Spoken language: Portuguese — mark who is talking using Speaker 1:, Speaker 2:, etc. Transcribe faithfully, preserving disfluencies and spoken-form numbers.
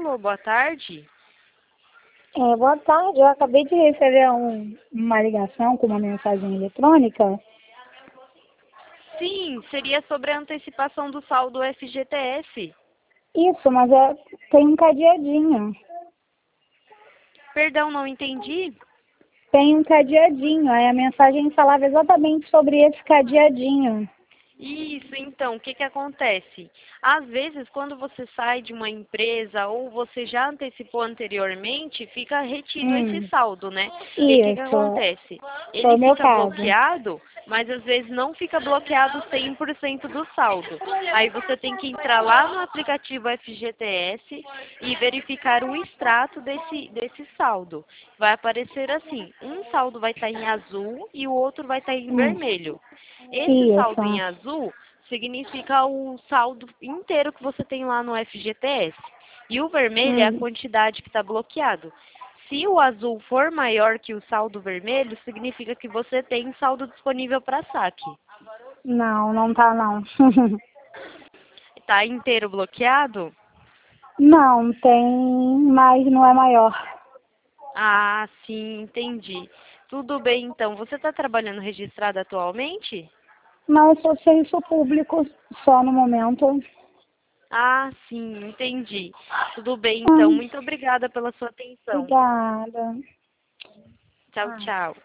Speaker 1: Alô, boa tarde.
Speaker 2: É, boa tarde, eu acabei de receber um, uma ligação com uma mensagem eletrônica.
Speaker 1: Sim, seria sobre a antecipação do saldo F G T S.
Speaker 2: Isso, mas é, tem um cadeadinho.
Speaker 1: Perdão, não entendi?
Speaker 2: Tem um cadeadinho, aí a mensagem falava exatamente sobre esse cadeadinho.
Speaker 1: Isso, então, o que que acontece? Às vezes, quando você sai de uma empresa ou você já antecipou anteriormente, fica retido esse
Speaker 2: Hum,
Speaker 1: saldo, né? E aí, o que que
Speaker 2: isso,
Speaker 1: acontece?
Speaker 2: foi
Speaker 1: Ele
Speaker 2: o meu
Speaker 1: fica
Speaker 2: caso.
Speaker 1: bloqueado, mas às vezes não fica bloqueado cem por cento do saldo. Aí você tem que entrar lá no aplicativo F G T S e verificar o extrato desse, desse saldo. Vai aparecer assim, um saldo vai estar em azul e o outro vai estar em
Speaker 2: Hum,
Speaker 1: vermelho. Esse saldo em
Speaker 2: isso,
Speaker 1: azul significa o saldo inteiro que você tem lá no F G T S. E o vermelho é a
Speaker 2: hum,
Speaker 1: quantidade que está bloqueado. Se o azul for maior que o saldo vermelho, significa que você tem saldo disponível para saque.
Speaker 2: não, não tá não.
Speaker 1: Está inteiro bloqueado?
Speaker 2: Não, tem, mas não é maior.
Speaker 1: Ah, sim, entendi. Tudo bem, então. Você está trabalhando registrado atualmente?
Speaker 2: Não, eu sou serviço público só no momento.
Speaker 1: Ah, sim, entendi. Tudo bem, então.
Speaker 2: Hum,
Speaker 1: Muito obrigada pela sua atenção.
Speaker 2: obrigada.
Speaker 1: Tchau,
Speaker 2: Ah.
Speaker 1: tchau.